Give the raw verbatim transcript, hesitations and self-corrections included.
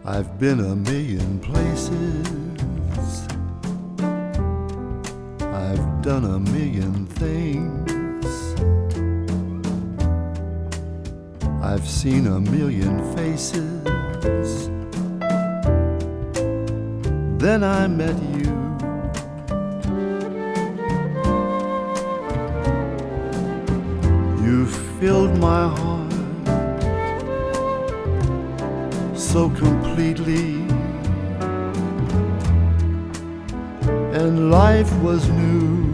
I've been a million places, I've done a million things, I've seen a million faces. Then I met you. You filled my heart so completely, and life was new.